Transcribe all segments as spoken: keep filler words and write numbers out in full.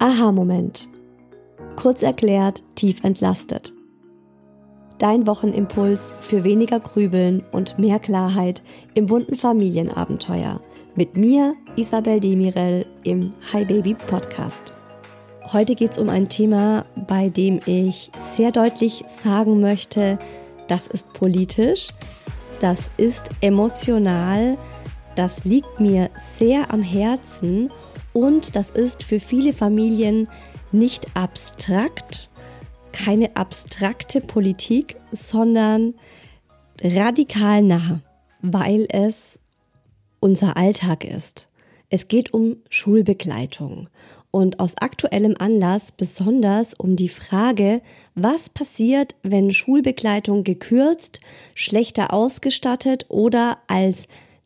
Aha-Moment. Kurz erklärt, tief entlastet. Dein Wochenimpuls für weniger Grübeln und mehr Klarheit im bunten Familienabenteuer. Mit mir, Isabel Demirel, im Hi Baby Podcast. Heute geht es um ein Thema, bei dem ich sehr deutlich sagen möchte, das ist politisch, das ist emotional, das liegt mir sehr am Herzen und das ist für viele Familien nicht abstrakt, keine abstrakte Politik, sondern radikal nah, weil es unser Alltag ist. Es geht um Schulbegleitung und aus aktuellem Anlass besonders um die Frage, was passiert, wenn Schulbegleitung gekürzt, schlechter ausgestattet oder als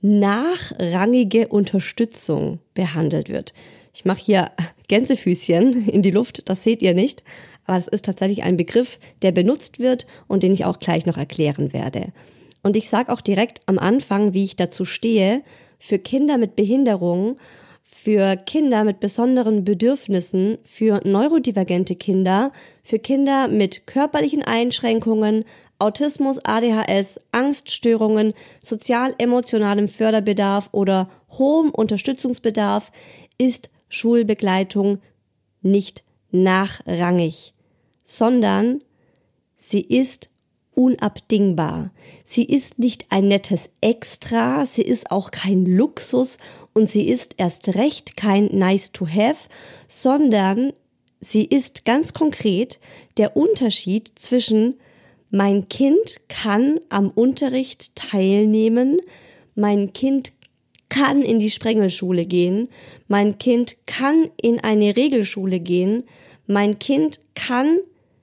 nachrangige Unterstützung behandelt wird. Ich mache hier Gänsefüßchen in die Luft, das seht ihr nicht, aber das ist tatsächlich ein Begriff, der benutzt wird und den ich auch gleich noch erklären werde. Und ich sage auch direkt am Anfang, wie ich dazu stehe, für Kinder mit Behinderung, für Kinder mit besonderen Bedürfnissen, für neurodivergente Kinder, für Kinder mit körperlichen Einschränkungen, Autismus, A D H S, Angststörungen, sozial-emotionalem Förderbedarf oder hohem Unterstützungsbedarf ist Schulbegleitung nicht nachrangig, sondern sie ist unabdingbar. Sie ist nicht ein nettes Extra, sie ist auch kein Luxus und sie ist erst recht kein Nice to have, sondern sie ist ganz konkret der Unterschied zwischen mein Kind kann am Unterricht teilnehmen, mein Kind kann in die Sprengelschule gehen, mein Kind kann in eine Regelschule gehen, mein Kind kann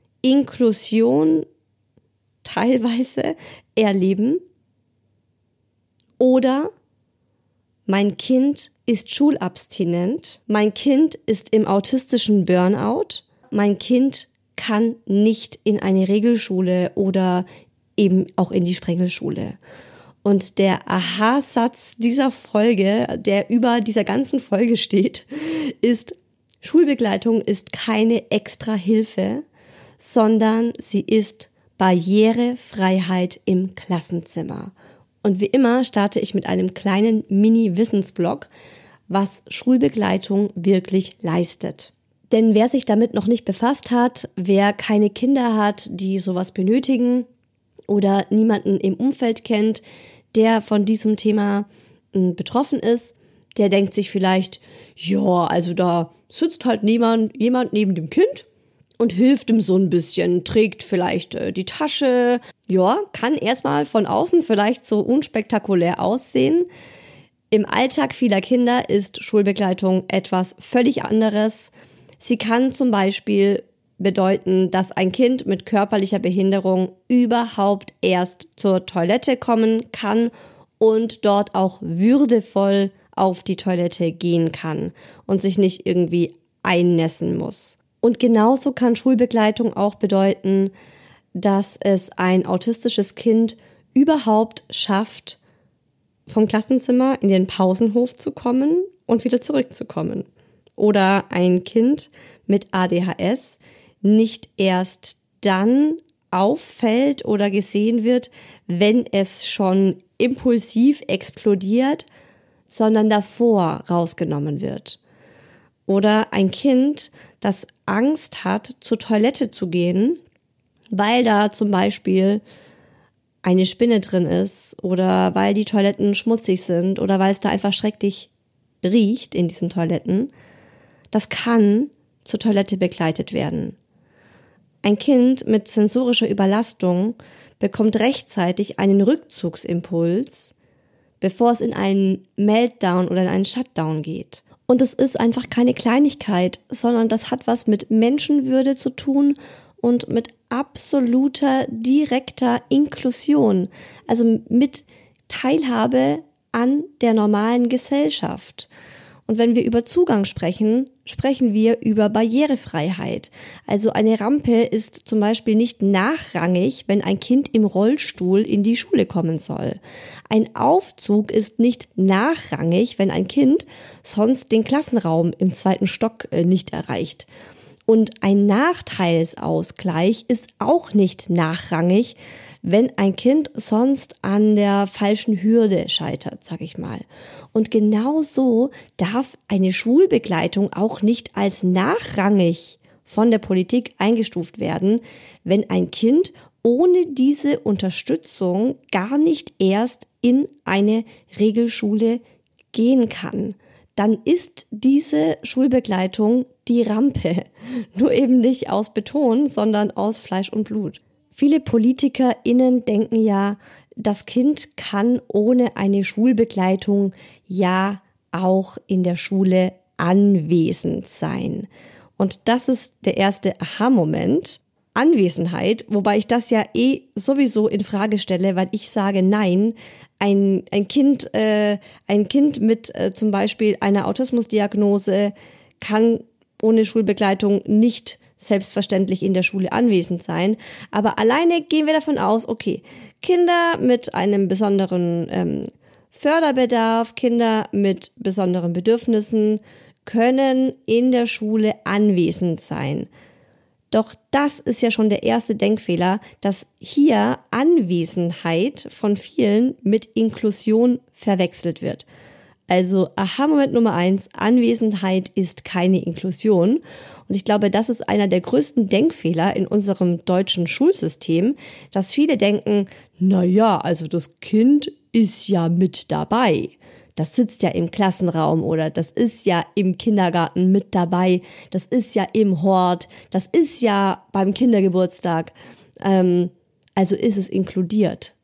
Inklusion teilweise erleben oder mein Kind ist schulabstinent, mein Kind ist im autistischen Burnout, mein Kind kann nicht in eine Regelschule oder eben auch in die Sprengelschule. Und der Aha-Satz dieser Folge, der über dieser ganzen Folge steht, ist: Schulbegleitung ist keine extra Hilfe, sondern sie ist Barrierefreiheit im Klassenzimmer. Und wie immer starte ich mit einem kleinen Mini-Wissensblock, was Schulbegleitung wirklich leistet. Denn wer sich damit noch nicht befasst hat, wer keine Kinder hat, die sowas benötigen oder niemanden im Umfeld kennt, der von diesem Thema betroffen ist, der denkt sich vielleicht, ja, also da sitzt halt niemand, jemand neben dem Kind und hilft ihm so ein bisschen, trägt vielleicht äh, die Tasche. Ja, kann erstmal von außen vielleicht so unspektakulär aussehen. Im Alltag vieler Kinder ist Schulbegleitung etwas völlig anderes. Sie kann zum Beispiel bedeuten, dass ein Kind mit körperlicher Behinderung überhaupt erst zur Toilette kommen kann und dort auch würdevoll auf die Toilette gehen kann und sich nicht irgendwie einnässen muss. Und genauso kann Schulbegleitung auch bedeuten, dass es ein autistisches Kind überhaupt schafft, vom Klassenzimmer in den Pausenhof zu kommen und wieder zurückzukommen. Oder ein Kind mit A D H S nicht erst dann auffällt oder gesehen wird, wenn es schon impulsiv explodiert, sondern davor rausgenommen wird. Oder ein Kind, das Angst hat, zur Toilette zu gehen, weil da zum Beispiel eine Spinne drin ist oder weil die Toiletten schmutzig sind oder weil es da einfach schrecklich riecht in diesen Toiletten, das kann zur Toilette begleitet werden. Ein Kind mit sensorischer Überlastung bekommt rechtzeitig einen Rückzugsimpuls, bevor es in einen Meltdown oder in einen Shutdown geht. Und es ist einfach keine Kleinigkeit, sondern das hat was mit Menschenwürde zu tun und mit absoluter, direkter Inklusion, also mit Teilhabe an der normalen Gesellschaft. Und wenn wir über Zugang sprechen, sprechen wir über Barrierefreiheit. Also eine Rampe ist zum Beispiel nicht nachrangig, wenn ein Kind im Rollstuhl in die Schule kommen soll. Ein Aufzug ist nicht nachrangig, wenn ein Kind sonst den Klassenraum im zweiten Stock nicht erreicht. Und ein Nachteilsausgleich ist auch nicht nachrangig, wenn ein Kind sonst an der falschen Hürde scheitert, sag ich mal. Und genau so darf eine Schulbegleitung auch nicht als nachrangig von der Politik eingestuft werden, wenn ein Kind ohne diese Unterstützung gar nicht erst in eine Regelschule gehen kann. Dann ist diese Schulbegleitung die Rampe. Nur eben nicht aus Beton, sondern aus Fleisch und Blut. Viele PolitikerInnen denken ja, das Kind kann ohne eine Schulbegleitung ja auch in der Schule anwesend sein. Und das ist der erste Aha-Moment. Anwesenheit, wobei ich das ja eh sowieso in Frage stelle, weil ich sage, nein, ein, ein Kind, äh, ein Kind mit äh, zum Beispiel einer Autismusdiagnose kann ohne Schulbegleitung nicht selbstverständlich in der Schule anwesend sein. Aber alleine gehen wir davon aus, okay, Kinder mit einem besonderen ähm, Förderbedarf, Kinder mit besonderen Bedürfnissen können in der Schule anwesend sein. Doch das ist ja schon der erste Denkfehler, dass hier Anwesenheit von vielen mit Inklusion verwechselt wird. Also Aha-Moment Nummer eins, Anwesenheit ist keine Inklusion. Und ich glaube, das ist einer der größten Denkfehler in unserem deutschen Schulsystem, dass viele denken, na ja, also das Kind ist ja mit dabei. Das sitzt ja im Klassenraum oder das ist ja im Kindergarten mit dabei, das ist ja im Hort, das ist ja beim Kindergeburtstag. Ähm, also ist es inkludiert.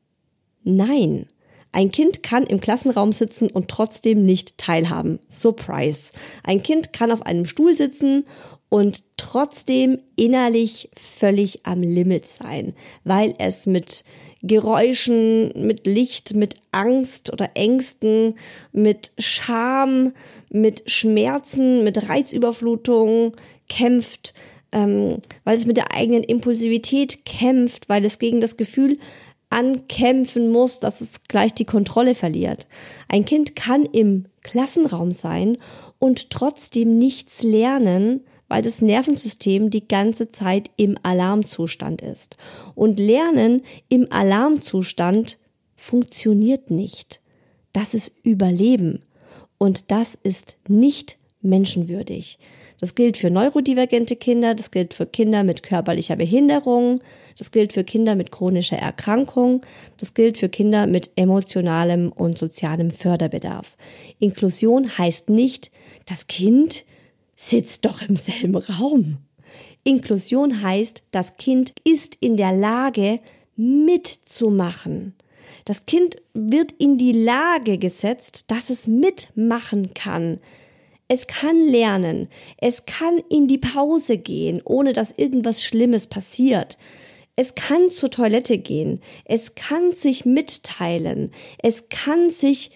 Nein, ein Kind kann im Klassenraum sitzen und trotzdem nicht teilhaben. Surprise. Ein Kind kann auf einem Stuhl sitzen und trotzdem innerlich völlig am Limit sein, weil es mit Geräuschen, mit Licht, mit Angst oder Ängsten, mit Scham, mit Schmerzen, mit Reizüberflutung kämpft, ähm, weil es mit der eigenen Impulsivität kämpft, weil es gegen das Gefühl ankämpfen muss, dass es gleich die Kontrolle verliert. Ein Kind kann im Klassenraum sein und trotzdem nichts lernen, weil das Nervensystem die ganze Zeit im Alarmzustand ist. Und Lernen im Alarmzustand funktioniert nicht. Das ist Überleben. Und das ist nicht menschenwürdig. Das gilt für neurodivergente Kinder, das gilt für Kinder mit körperlicher Behinderung, das gilt für Kinder mit chronischer Erkrankung, das gilt für Kinder mit emotionalem und sozialem Förderbedarf. Inklusion heißt nicht, das Kind sitzt doch im selben Raum. Inklusion heißt, das Kind ist in der Lage, mitzumachen. Das Kind wird in die Lage gesetzt, dass es mitmachen kann. Es kann lernen. Es kann in die Pause gehen, ohne dass irgendwas Schlimmes passiert. Es kann zur Toilette gehen. Es kann sich mitteilen. Es kann sich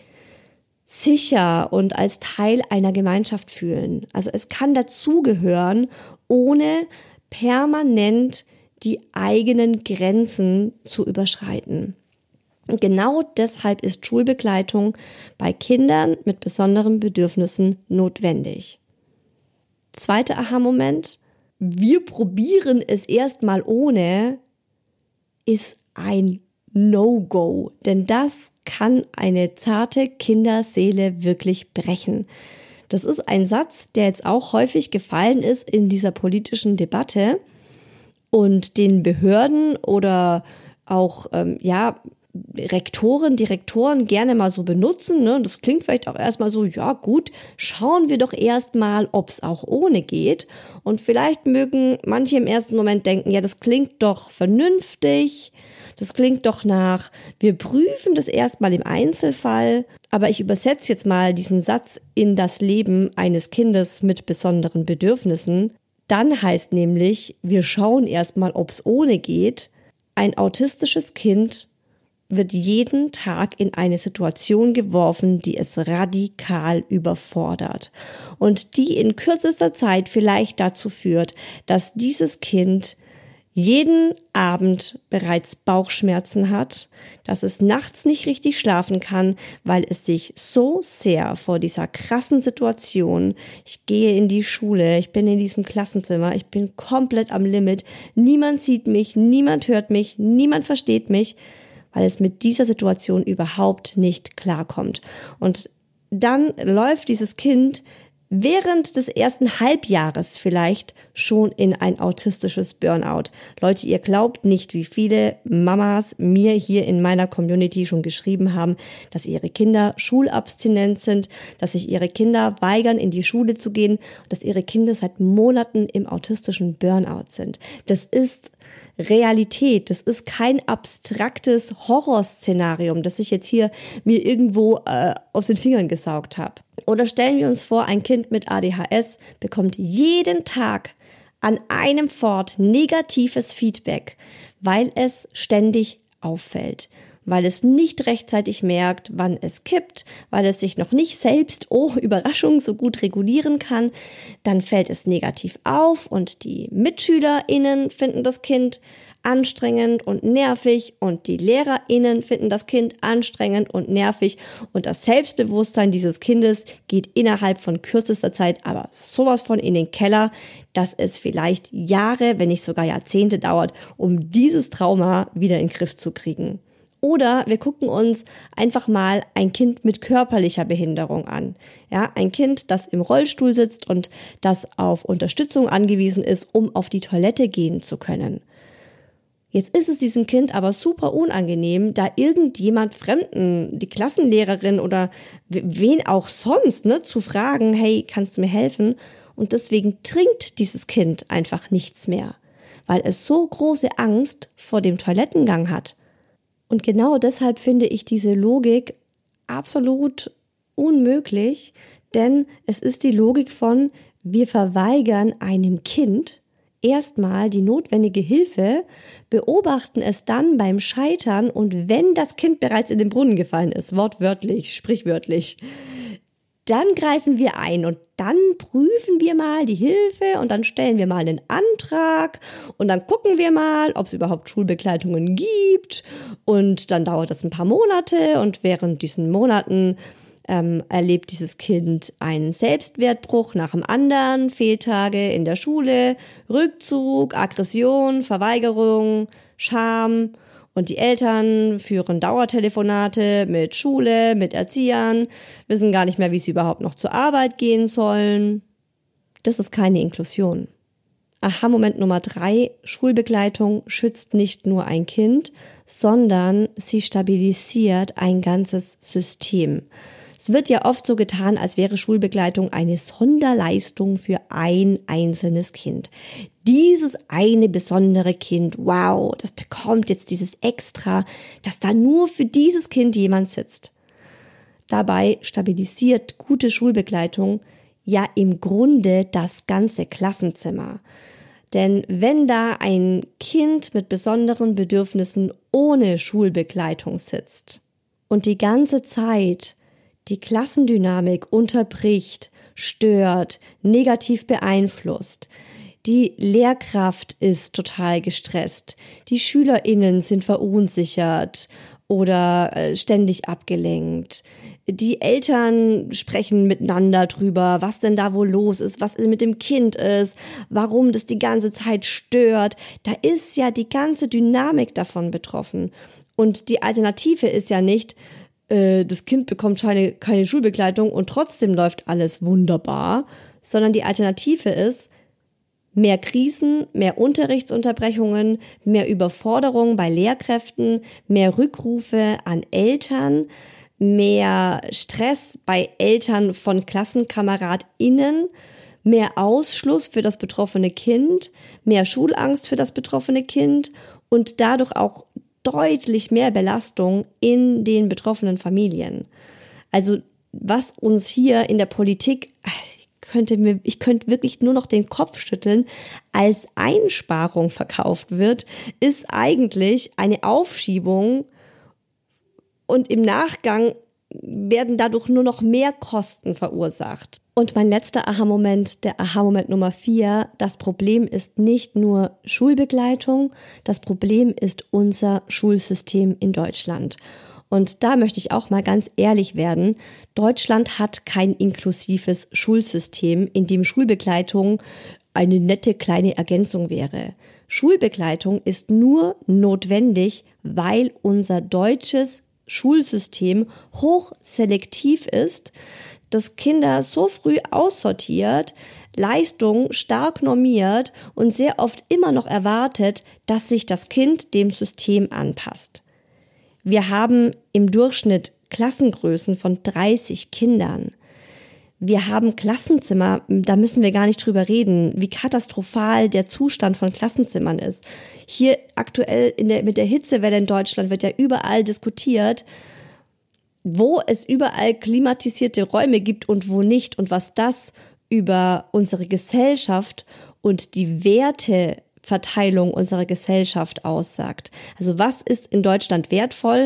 sicher und als Teil einer Gemeinschaft fühlen. Also es kann dazugehören, ohne permanent die eigenen Grenzen zu überschreiten. Und genau deshalb ist Schulbegleitung bei Kindern mit besonderen Bedürfnissen notwendig. Zweiter Aha-Moment: Wir probieren es erstmal ohne, ist ein No-Go, denn das kann eine zarte Kinderseele wirklich brechen. Das ist ein Satz, der jetzt auch häufig gefallen ist in dieser politischen Debatte und den Behörden oder auch ähm, ja Rektoren, Direktoren gerne mal so benutzen. Ne? Das klingt vielleicht auch erstmal so, ja gut, schauen wir doch erstmal, ob es auch ohne geht. Und vielleicht mögen manche im ersten Moment denken, ja, das klingt doch vernünftig. Das klingt doch nach, wir prüfen das erstmal im Einzelfall, aber ich übersetze jetzt mal diesen Satz in das Leben eines Kindes mit besonderen Bedürfnissen. Dann heißt nämlich, wir schauen erstmal, ob es ohne geht. Ein autistisches Kind wird jeden Tag in eine Situation geworfen, die es radikal überfordert und die in kürzester Zeit vielleicht dazu führt, dass dieses Kind jeden Abend bereits Bauchschmerzen hat, dass es nachts nicht richtig schlafen kann, weil es sich so sehr vor dieser krassen Situation, ich gehe in die Schule, ich bin in diesem Klassenzimmer, ich bin komplett am Limit, niemand sieht mich, niemand hört mich, niemand versteht mich, weil es mit dieser Situation überhaupt nicht klarkommt. Und dann läuft dieses Kind während des ersten Halbjahres vielleicht schon in ein autistisches Burnout. Leute, ihr glaubt nicht, wie viele Mamas mir hier in meiner Community schon geschrieben haben, dass ihre Kinder schulabstinent sind, dass sich ihre Kinder weigern, in die Schule zu gehen, dass ihre Kinder seit Monaten im autistischen Burnout sind. Das ist Realität. Das ist kein abstraktes Horrorszenarium, das ich jetzt hier mir irgendwo äh, aus den Fingern gesaugt habe. Oder stellen wir uns vor, ein Kind mit A D H S bekommt jeden Tag an einem Fort negatives Feedback, weil es ständig auffällt, weil es nicht rechtzeitig merkt, wann es kippt, weil es sich noch nicht selbst, oh Überraschung, so gut regulieren kann, dann fällt es negativ auf und die MitschülerInnen finden das Kind anstrengend und nervig und die LehrerInnen finden das Kind anstrengend und nervig und das Selbstbewusstsein dieses Kindes geht innerhalb von kürzester Zeit aber sowas von in den Keller, dass es vielleicht Jahre, wenn nicht sogar Jahrzehnte dauert, um dieses Trauma wieder in den Griff zu kriegen. Oder wir gucken uns einfach mal ein Kind mit körperlicher Behinderung an. Ja, ein Kind, das im Rollstuhl sitzt und das auf Unterstützung angewiesen ist, um auf die Toilette gehen zu können. Jetzt ist es diesem Kind aber super unangenehm, da irgendjemand Fremden, die Klassenlehrerin oder wen auch sonst, ne, zu fragen, hey, kannst du mir helfen? Und deswegen trinkt dieses Kind einfach nichts mehr, weil es so große Angst vor dem Toilettengang hat. Und genau deshalb finde ich diese Logik absolut unmöglich, denn es ist die Logik von, wir verweigern einem Kind erstmal die notwendige Hilfe, beobachten es dann beim Scheitern und wenn das Kind bereits in den Brunnen gefallen ist, wortwörtlich, sprichwörtlich, dann greifen wir ein und dann prüfen wir mal die Hilfe und dann stellen wir mal einen Antrag und dann gucken wir mal, ob es überhaupt Schulbegleitungen gibt und dann dauert das ein paar Monate und während diesen Monaten ähm, erlebt dieses Kind einen Selbstwertbruch nach dem anderen, Fehltage in der Schule, Rückzug, Aggression, Verweigerung, Scham. Und die Eltern führen Dauertelefonate mit Schule, mit Erziehern, wissen gar nicht mehr, wie sie überhaupt noch zur Arbeit gehen sollen. Das ist keine Inklusion. Aha-Moment Nummer drei, Schulbegleitung schützt nicht nur ein Kind, sondern sie stabilisiert ein ganzes System. Es wird ja oft so getan, als wäre Schulbegleitung eine Sonderleistung für ein einzelnes Kind. Dieses eine besondere Kind, wow, das bekommt jetzt dieses Extra, dass da nur für dieses Kind jemand sitzt. Dabei stabilisiert gute Schulbegleitung ja im Grunde das ganze Klassenzimmer. Denn wenn da ein Kind mit besonderen Bedürfnissen ohne Schulbegleitung sitzt und die ganze Zeit die Klassendynamik unterbricht, stört, negativ beeinflusst, die Lehrkraft ist total gestresst, die SchülerInnen sind verunsichert oder äh, ständig abgelenkt. Die Eltern sprechen miteinander drüber, was denn da wohl los ist, was mit dem Kind ist, warum das die ganze Zeit stört. Da ist ja die ganze Dynamik davon betroffen. Und die Alternative ist ja nicht, äh, das Kind bekommt keine, keine Schulbegleitung und trotzdem läuft alles wunderbar, sondern die Alternative ist, mehr Krisen, mehr Unterrichtsunterbrechungen, mehr Überforderung bei Lehrkräften, mehr Rückrufe an Eltern, mehr Stress bei Eltern von KlassenkameradInnen, mehr Ausschluss für das betroffene Kind, mehr Schulangst für das betroffene Kind und dadurch auch deutlich mehr Belastung in den betroffenen Familien. Also was uns hier in der Politik, ich könnte mir, ich könnte wirklich nur noch den Kopf schütteln, als Einsparung verkauft wird, ist eigentlich eine Aufschiebung und im Nachgang werden dadurch nur noch mehr Kosten verursacht. Und mein letzter Aha-Moment, der Aha-Moment Nummer vier, das Problem ist nicht nur Schulbegleitung, das Problem ist unser Schulsystem in Deutschland. Und da möchte ich auch mal ganz ehrlich werden. Deutschland hat kein inklusives Schulsystem, in dem Schulbegleitung eine nette kleine Ergänzung wäre. Schulbegleitung ist nur notwendig, weil unser deutsches Schulsystem hochselektiv ist, das Kinder so früh aussortiert, Leistung stark normiert und sehr oft immer noch erwartet, dass sich das Kind dem System anpasst. Wir haben im Durchschnitt Klassengrößen von dreißig Kindern. Wir haben Klassenzimmer, da müssen wir gar nicht drüber reden, wie katastrophal der Zustand von Klassenzimmern ist. Hier aktuell in der, mit der Hitzewelle in Deutschland wird ja überall diskutiert, wo es überall klimatisierte Räume gibt und wo nicht und was das über unsere Gesellschaft und die Werteverteilung unserer Gesellschaft aussagt. Also was ist in Deutschland wertvoll?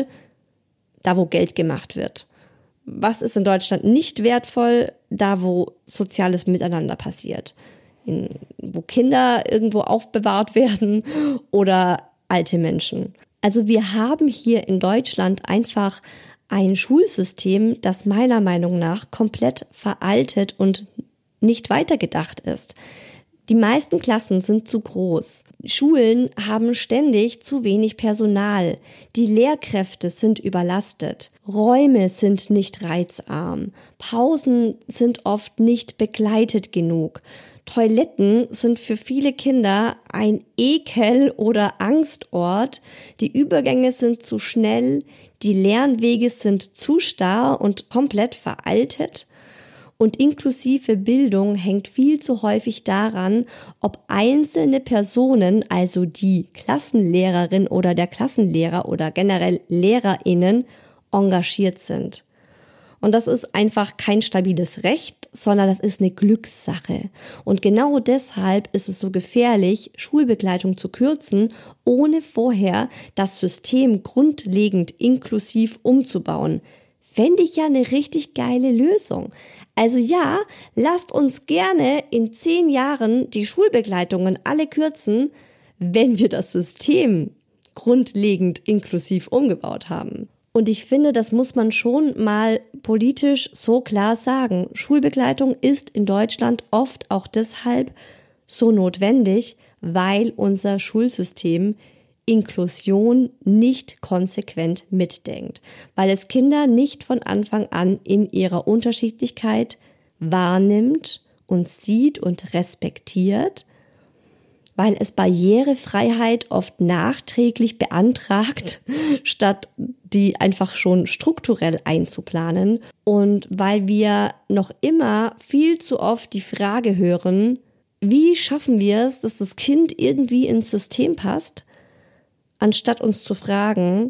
Da, wo Geld gemacht wird. Was ist in Deutschland nicht wertvoll? Da, wo soziales Miteinander passiert. In, wo Kinder irgendwo aufbewahrt werden oder alte Menschen. Also wir haben hier in Deutschland einfach ein Schulsystem, das meiner Meinung nach komplett veraltet und nicht weitergedacht ist. Die meisten Klassen sind zu groß. Schulen haben ständig zu wenig Personal. Die Lehrkräfte sind überlastet. Räume sind nicht reizarm. Pausen sind oft nicht begleitet genug. Toiletten sind für viele Kinder ein Ekel- oder Angstort. Die Übergänge sind zu schnell. Die Lernwege sind zu starr und komplett veraltet. Und inklusive Bildung hängt viel zu häufig daran, ob einzelne Personen, also die Klassenlehrerin oder der Klassenlehrer oder generell LehrerInnen, engagiert sind. Und das ist einfach kein stabiles Recht, sondern das ist eine Glückssache. Und genau deshalb ist es so gefährlich, Schulbegleitung zu kürzen, ohne vorher das System grundlegend inklusiv umzubauen. Fände ich ja eine richtig geile Lösung. Also ja, lasst uns gerne in zehn Jahren die Schulbegleitungen alle kürzen, wenn wir das System grundlegend inklusiv umgebaut haben. Und ich finde, das muss man schon mal politisch so klar sagen. Schulbegleitung ist in Deutschland oft auch deshalb so notwendig, weil unser Schulsystem Inklusion nicht konsequent mitdenkt, weil es Kinder nicht von Anfang an in ihrer Unterschiedlichkeit wahrnimmt und sieht und respektiert, weil es Barrierefreiheit oft nachträglich beantragt, statt die einfach schon strukturell einzuplanen und weil wir noch immer viel zu oft die Frage hören, wie schaffen wir es, dass das Kind irgendwie ins System passt, anstatt uns zu fragen,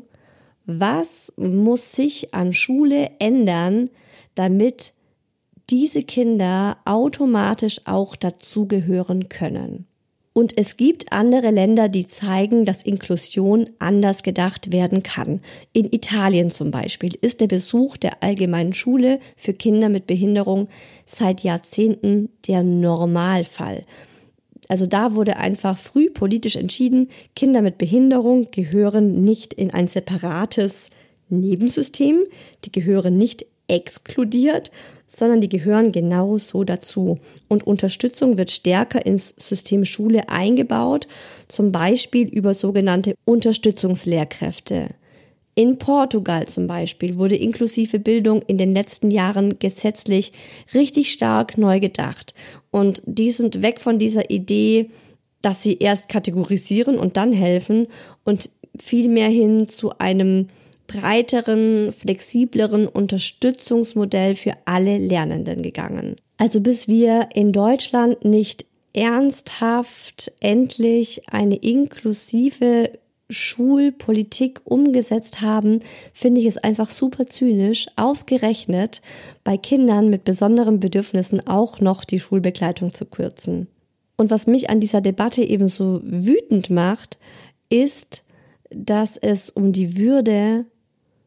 was muss sich an Schule ändern, damit diese Kinder automatisch auch dazugehören können. Und es gibt andere Länder, die zeigen, dass Inklusion anders gedacht werden kann. In Italien zum Beispiel ist der Besuch der allgemeinen Schule für Kinder mit Behinderung seit Jahrzehnten der Normalfall. Also da wurde einfach früh politisch entschieden, Kinder mit Behinderung gehören nicht in ein separates Nebensystem, die gehören nicht exkludiert, sondern die gehören genauso dazu. Und Unterstützung wird stärker ins System Schule eingebaut, zum Beispiel über sogenannte Unterstützungslehrkräfte. In Portugal zum Beispiel wurde inklusive Bildung in den letzten Jahren gesetzlich richtig stark neu gedacht. Und die sind weg von dieser Idee, dass sie erst kategorisieren und dann helfen und viel mehr hin zu einem breiteren, flexibleren Unterstützungsmodell für alle Lernenden gegangen. Also bis wir in Deutschland nicht ernsthaft endlich eine inklusive Schulpolitik umgesetzt haben, finde ich es einfach super zynisch, ausgerechnet bei Kindern mit besonderen Bedürfnissen auch noch die Schulbegleitung zu kürzen. Und was mich an dieser Debatte eben so wütend macht, ist, dass es um die Würde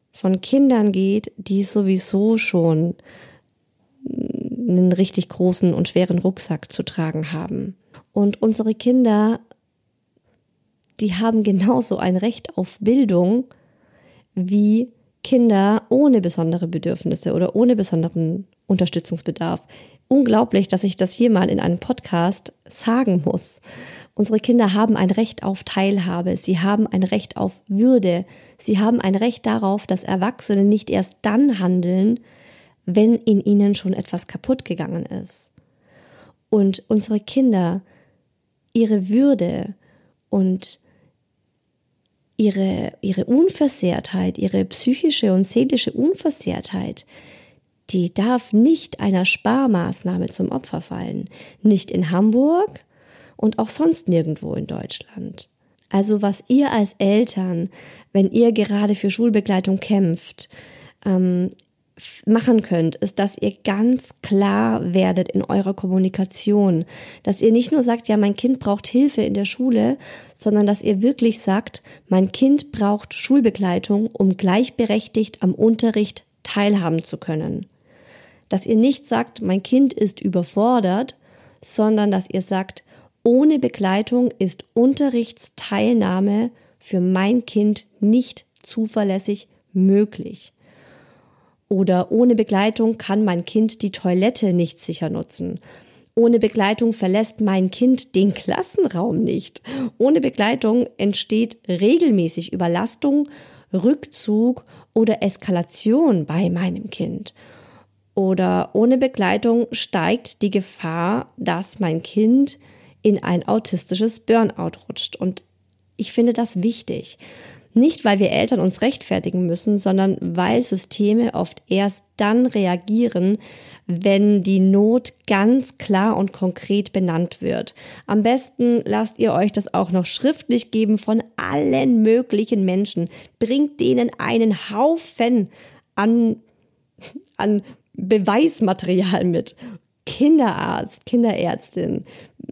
von Kindern geht, die sowieso schon einen richtig großen und schweren Rucksack zu tragen haben. Und unsere Kinder, die haben genauso ein Recht auf Bildung wie Kinder ohne besondere Bedürfnisse oder ohne besonderen Unterstützungsbedarf. Unglaublich, dass ich das hier mal in einem Podcast sagen muss. Unsere Kinder haben ein Recht auf Teilhabe, sie haben ein Recht auf Würde, sie haben ein Recht darauf, dass Erwachsene nicht erst dann handeln, wenn in ihnen schon etwas kaputt gegangen ist. Und unsere Kinder, ihre Würde und ihre, ihre Unversehrtheit, ihre psychische und seelische Unversehrtheit, die darf nicht einer Sparmaßnahme zum Opfer fallen. Nicht in Hamburg und auch sonst nirgendwo in Deutschland. Also was ihr als Eltern, wenn ihr gerade für Schulbegleitung kämpft, ähm, machen könnt, ist, dass ihr ganz klar werdet in eurer Kommunikation, dass ihr nicht nur sagt, ja, mein Kind braucht Hilfe in der Schule, sondern dass ihr wirklich sagt, mein Kind braucht Schulbegleitung, um gleichberechtigt am Unterricht teilhaben zu können. Dass ihr nicht sagt, mein Kind ist überfordert, sondern dass ihr sagt, ohne Begleitung ist Unterrichtsteilnahme für mein Kind nicht zuverlässig möglich. Oder ohne Begleitung kann mein Kind die Toilette nicht sicher nutzen. Ohne Begleitung verlässt mein Kind den Klassenraum nicht. Ohne Begleitung entsteht regelmäßig Überlastung, Rückzug oder Eskalation bei meinem Kind. Oder ohne Begleitung steigt die Gefahr, dass mein Kind in ein autistisches Burnout rutscht. Und ich finde das wichtig. Nicht, weil wir Eltern uns rechtfertigen müssen, sondern weil Systeme oft erst dann reagieren, wenn die Not ganz klar und konkret benannt wird. Am besten lasst ihr euch das auch noch schriftlich geben von allen möglichen Menschen. Bringt denen einen Haufen an, an Beweismaterial mit. Kinderarzt, Kinderärztin,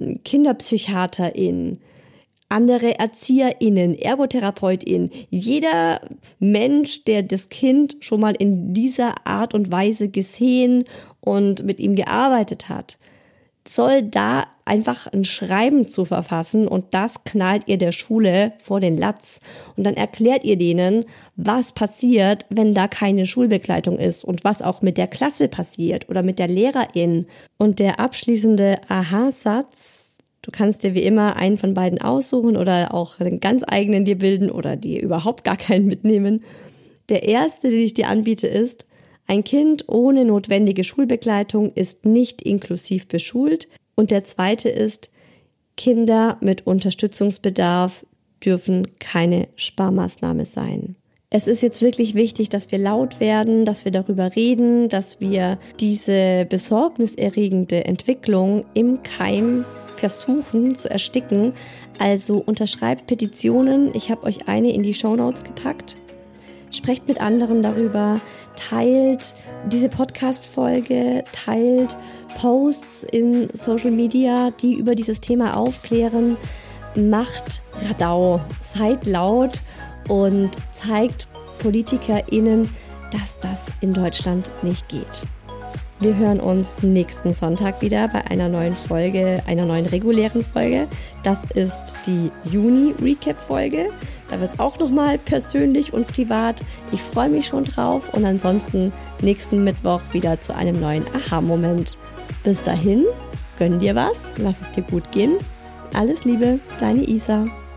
Kinderpsychiaterin, andere ErzieherInnen, ErgotherapeutInnen, jeder Mensch, der das Kind schon mal in dieser Art und Weise gesehen und mit ihm gearbeitet hat, soll da einfach ein Schreiben zu verfassen und das knallt ihr der Schule vor den Latz. Und dann erklärt ihr denen, was passiert, wenn da keine Schulbegleitung ist und was auch mit der Klasse passiert oder mit der Lehrerin. Und der abschließende Aha-Satz: Du kannst dir wie immer einen von beiden aussuchen oder auch einen ganz eigenen dir bilden oder dir überhaupt gar keinen mitnehmen. Der erste, den ich dir anbiete, ist: Ein Kind ohne notwendige Schulbegleitung ist nicht inklusiv beschult. Und der zweite ist: Kinder mit Unterstützungsbedarf dürfen keine Sparmaßnahme sein. Es ist jetzt wirklich wichtig, dass wir laut werden, dass wir darüber reden, dass wir diese besorgniserregende Entwicklung im Keim versuchen zu ersticken. Also unterschreibt Petitionen. Ich habe euch eine in die Shownotes gepackt. Sprecht mit anderen darüber. Teilt diese Podcast-Folge. Teilt Posts in Social Media, die über dieses Thema aufklären. Macht Radau. Seid laut und zeigt PolitikerInnen, dass das in Deutschland nicht geht. Wir hören uns nächsten Sonntag wieder bei einer neuen Folge, einer neuen regulären Folge. Das ist die Juni-Recap-Folge. Da wird es auch nochmal persönlich und privat. Ich freue mich schon drauf und ansonsten nächsten Mittwoch wieder zu einem neuen Aha-Moment. Bis dahin, gönn dir was, lass es dir gut gehen. Alles Liebe, deine Isa.